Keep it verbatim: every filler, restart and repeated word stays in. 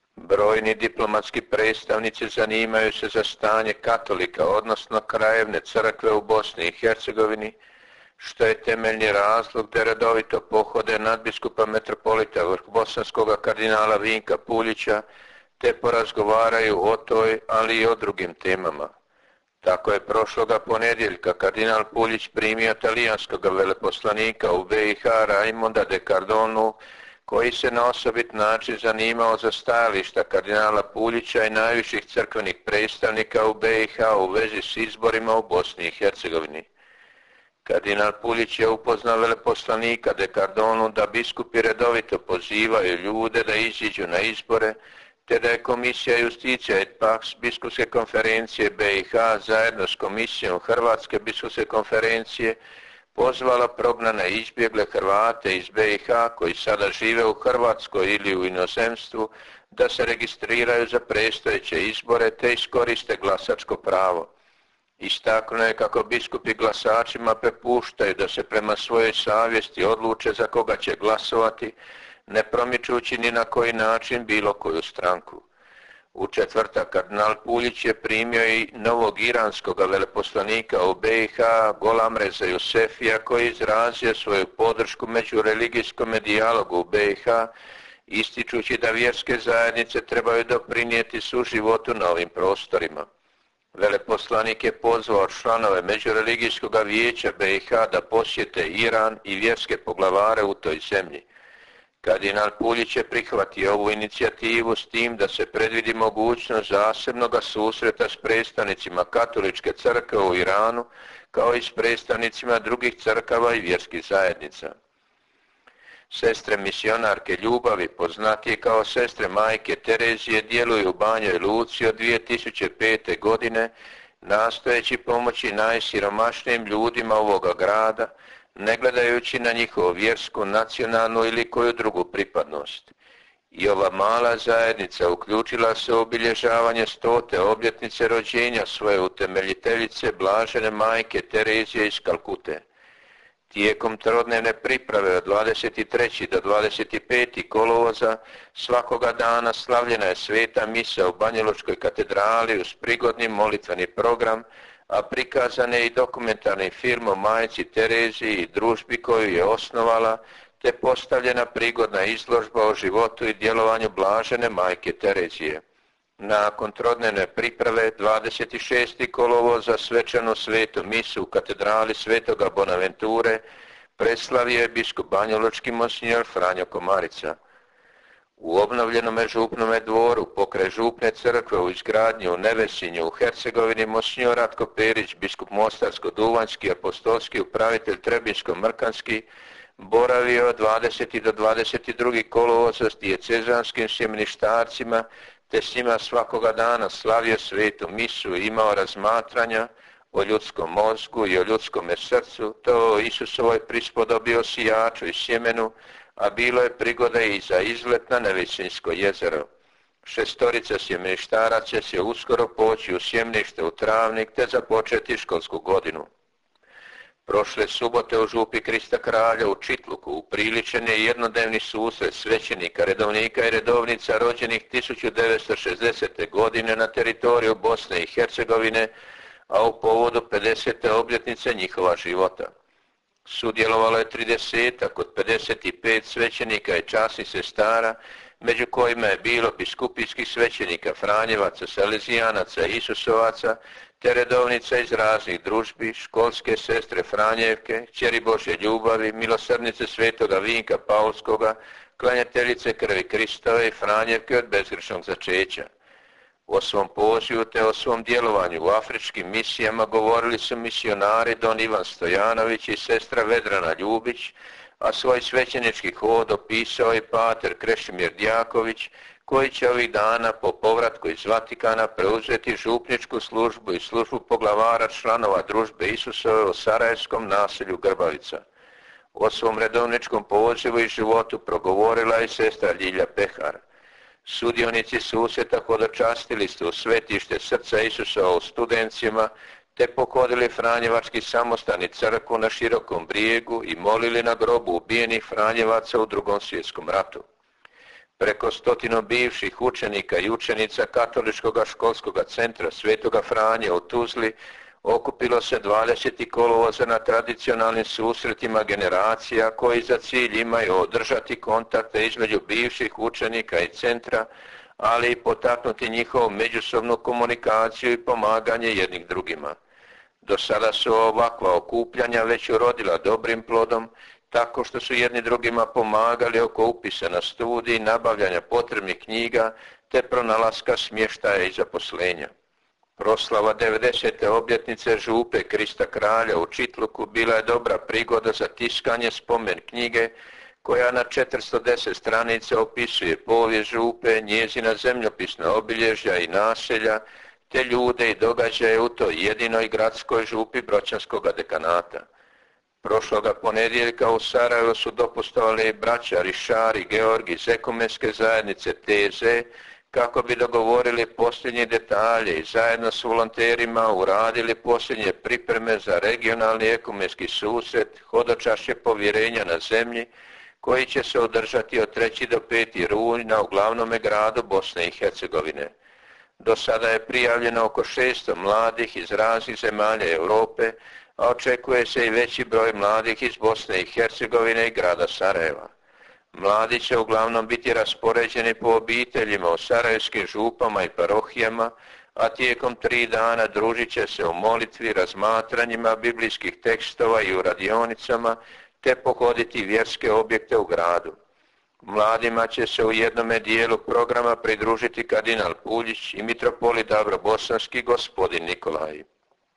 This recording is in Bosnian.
Brojni diplomatski predstavnici zanimaju se za stanje katolika, odnosno krajevne crkve u Bosni i Hercegovini, što je temeljni razlog da redovito pohode nadbiskupa metropolita vrhbosanskoga kardinala Vinka Puljića, te porazgovaraju o toj, ali i o drugim temama. Tako je prošloga ponedjeljka kardinal Puljić primio talijanskog veleposlanika u B i H Raimonda de Cardonu, koji se na osobit način zanimao za stajališta kardinala Puljića i najviših crkvenih predstavnika u B i H u vezi s izborima u Bosni i Hercegovini. Kardinal Puljić je upoznao veleposlanika de Cardonu da biskupi redovito pozivaju ljude da iziđu na izbore, te da je Komisija Justicija et Pax biskupske konferencije B i H zajedno s Komisijom Hrvatske biskupske konferencije pozvala prognane i izbjegle Hrvate iz B i H koji sada žive u Hrvatskoj ili u inozemstvu da se registriraju za predstojeće izbore te iskoriste glasačko pravo. Istaknuo je kako biskupi glasačima prepuštaju da se prema svojoj savjesti odluče za koga će glasovati, ne promičući ni na koji način bilo koju stranku. U četvrtak kardinal Puljić je primio i novog iranskog veleposlanika u B i H Golamreza Jusefija, koji je izrazio svoju podršku međureligijskom dijalogu u B i H, ističući da vjerske zajednice trebaju doprinijeti suživotu na ovim prostorima. Veleposlanik je pozvao članove Međureligijskog vijeća B i H da posjete Iran i vjerske poglavare u toj zemlji. Kardinal Puljić je prihvatio ovu inicijativu s tim da se predvidi mogućnost zasebnog susreta s predstavnicima katoličke crkve u Iranu, kao i s predstavnicima drugih crkava i vjerskih zajednica. Sestre misionarke ljubavi, poznatije kao sestre majke Terezije, djeluju u Banjoj Luci od dvije tisuće pete. godine, nastojeći pomoći najsiromašnijim ljudima ovoga grada, ne gledajući na njihovu vjersku, nacionalnu ili koju drugu pripadnost. I ova mala zajednica uključila se u obilježavanje stote obljetnice rođenja svoje utemeljiteljice blažene majke Terezije iz Kalkute. Tijekom trodnevne priprave od dvadeset trećeg do dvadeset petog kolovoza svakoga dana slavljena je sveta misa u Banjalučkoj katedrali uz prigodni molitveni program, a prikazan je i dokumentarni film o majci Tereziji i družbi koju je osnovala, te postavljena prigodna izložba o životu i djelovanju blažene majke Terezije. Nakon trodnevne priprave dvadeset šestog kolovoza svečanu svetu misu u katedrali Svetoga Bonaventure preslavio je biskup banjalučki monsinjor Franjo Komarica. U obnovljenome župnome dvoru pokraj župne crkve u izgradnji u Nevesinju u Hercegovini monsinjor Ratko Perić, biskup Mostarsko-Duvanjski, apostolski upravitelj Trebinsko-Mrkanski, boravio od dvadesetog do dvadeset drugog kolovoza s dijecezanskim sjemeništarcima, te s njima svakoga dana slavio svetu misu i imao razmatranja o ljudskom mozgu i o ljudskome srcu, to o Isusovoj prispodobi o sijaču i sjemenu, a bilo je prigoda i za izlet na Nevesinjsko jezero. Šestorica sjemeništaraca će uskoro poći u sjemenište u Travnik te započeti školsku godinu. Prošle subote u župi Krista Kralja u Čitluku upriličen je jednodnevni susret svećenika, redovnika i redovnica rođenih tisuću devetsto šezdesete. godine na teritoriju Bosne i Hercegovine, a u povodu pedesete obljetnice njihova života. Sudjelovalo je tridesetak od pedeset pet svećenika i časnih sestara, među kojima je bilo biskupijskih svećenika Franjevaca, Salezijanaca i Isusovaca, te redovnica iz raznih družbi, školske sestre Franjevke, kćeri Božje ljubavi, milosrdnice svetoga Vinka Paulskoga, klanjateljice krvi Kristove i Franjevke od bezgrešnog začeća. O svom pozivu te o svom djelovanju u afričkim misijama govorili su misionari don Ivan Stojanović i sestra Vedrana Ljubić, a svoj svećenički hod opisao je pater Krešimir Djaković, koji će ovih dana po povratku iz Vatikana preuzeti župničku službu i službu poglavara članova družbe Isusove u sarajevskom naselju Grbavica. O svom redovničkom pozivu i životu progovorila je sestra Ljilja Pehar. Sudionici susjeta hodočastili su u svetište srca Isusova u Studencima, te pohodili Franjevački samostan i crkvu na Širokom brijegu i molili na grobu ubijenih Franjevaca u Drugom svjetskom ratu. Preko stotinu bivših učenika i učenica Katoličkog školskog centra Svetoga Franje u Tuzli okupilo se dvadesetog kolovoza na tradicionalnim susretima generacija koji za cilj imaju održati kontakte između bivših učenika i centra, ali i potaknuti njihovu međusobnu komunikaciju i pomaganje jednih drugima. Do sada su ovakva okupljanja već urodila dobrim plodom, tako što su jedni drugima pomagali oko upisa na studij, nabavljanja potrebnih knjiga te pronalaska smještaja i zaposlenja. Proslava devedesete obljetnice župe Krista Kralja u Čitluku bila je dobra prigoda za tiskanje spomen knjige koja na četiristo deset stranica opisuje povijest župe, njezina zemljopisna obilježja i naselja, te ljude i događaje u toj jedinoj gradskoj župi Bročanskog dekanata. Prošloga ponedjeljka u Sarajevu su dopustovali braća Rišar i Georg iz ekumenske zajednice T Z kako bi dogovorili posljednje detalje i zajedno s volonterima uradili posljednje pripreme za regionalni ekumenski susret Hodočašće povjerenja na zemlji koji će se održati od trećeg do petog rujna u glavnome gradu Bosne i Hercegovine. Do sada je prijavljeno oko šesto mladih iz raznih zemalja Europe, a očekuje se i veći broj mladih iz Bosne i Hercegovine i grada Sarajeva. Mladi će uglavnom biti raspoređeni po obiteljima u sarajevskim župama i parohijama, a tijekom tri dana družit će se u molitvi, razmatranjima biblijskih tekstova i u radionicama, te pohoditi vjerske objekte u gradu. Mladima će se u jednome dijelu programa pridružiti kardinal Puljić i mitropolit Davro Bosanski gospodin Nikolaj.